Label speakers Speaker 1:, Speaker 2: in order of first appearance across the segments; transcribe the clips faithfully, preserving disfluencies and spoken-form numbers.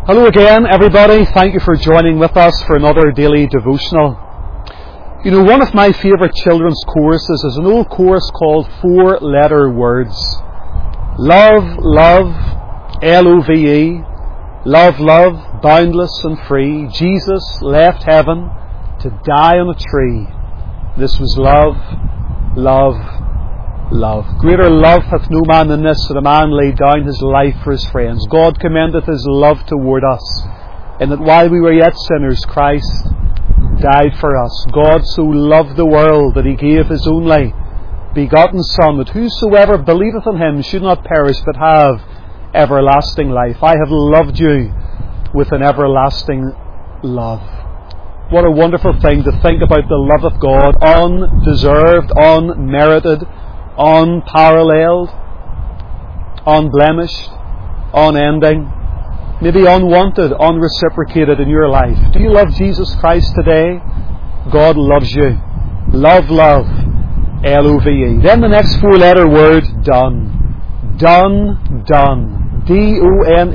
Speaker 1: Hello again, everybody. Thank you for joining with us for another daily devotional. You know, one of my favourite children's choruses is an old chorus called Four Letter Words. Love, love, L O V E, love, love, boundless and free. Jesus left heaven to die on a tree. This was love, love, love. Greater love hath no man than this, that a man laid down his life for his friends. God commendeth his love toward us, in that while we were yet sinners, Christ died for us. God so loved the world that he gave his only begotten Son, that whosoever believeth in him should not perish, but have everlasting life. I have loved you with an everlasting love. What a wonderful thing to think about the love of God, undeserved, unmerited, unparalleled, unblemished, unending, maybe unwanted, unreciprocated in your life. Do you love Jesus Christ today? God loves you. Love, love, L O V E. Then the next four-letter word, done. Done, done. D O N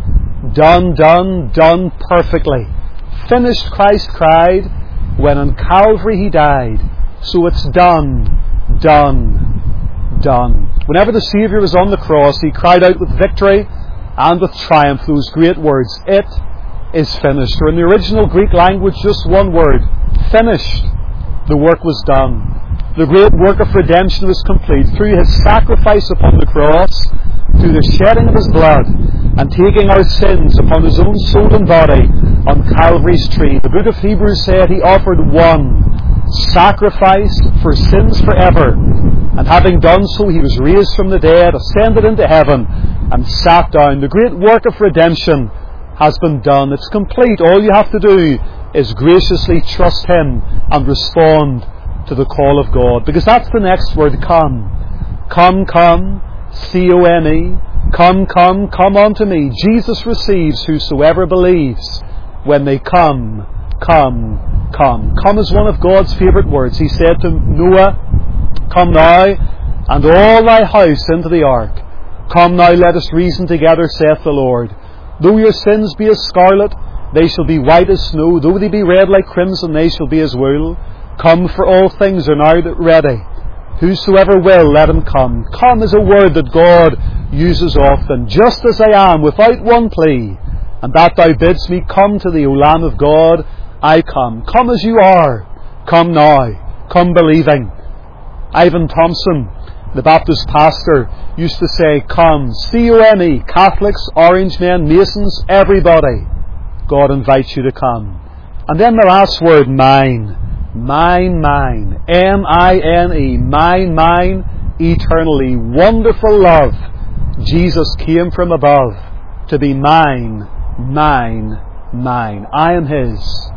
Speaker 1: E. Done, done, done perfectly. Finished, Christ cried when on Calvary he died. So it's done, done, done. Whenever the Saviour was on the cross, he cried out with victory and with triumph those great words, "It is finished." Or in the original Greek language, just one word, finished. The work was done. The great work of redemption was complete through his sacrifice upon the cross, through the shedding of his blood, and taking our sins upon his own soul and body on Calvary's tree. The book of Hebrews said he offered one sacrifice for sins forever. And having done so, he was raised from the dead, ascended into heaven, and sat down. The great work of redemption has been done. It's complete. All you have to do is graciously trust him and respond to the call of God. Because that's the next word, come. Come, come, C O M E. Come, come, come unto me. Jesus receives whosoever believes. When they come, come, come. Come is one of God's favourite words. He said to Noah, "Come now, and all thy house into the ark. Come now, let us reason together, saith the Lord. Though your sins be as scarlet, they shall be white as snow. Though they be red like crimson, they shall be as wool. Come, for all things are now ready. Whosoever will, let him come." Come is a word that God uses often. Just as I am, without one plea, and that thou bidst me come to thee, O Lamb of God, I come. Come as you are. Come now. Come believing. Ivan Thompson, the Baptist pastor, used to say, come, C O M E, Catholics, Orange Men, Masons, everybody. God invites you to come. And then the last word, mine. Mine, mine. M I N E. Mine, mine, eternally. Wonderful love. Jesus came from above to be mine, mine, mine. I am his,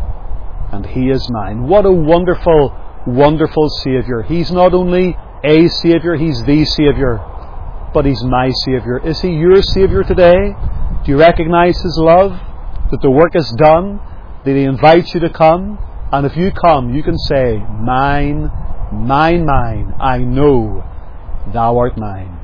Speaker 1: and he is mine. What a wonderful, wonderful Saviour. He's not only a Saviour, he's the Saviour, but he's my Saviour. Is he your Saviour today? Do you recognise his love? That the work is done? That he invites you to come? And if you come, you can say, mine, mine, mine, I know thou art mine.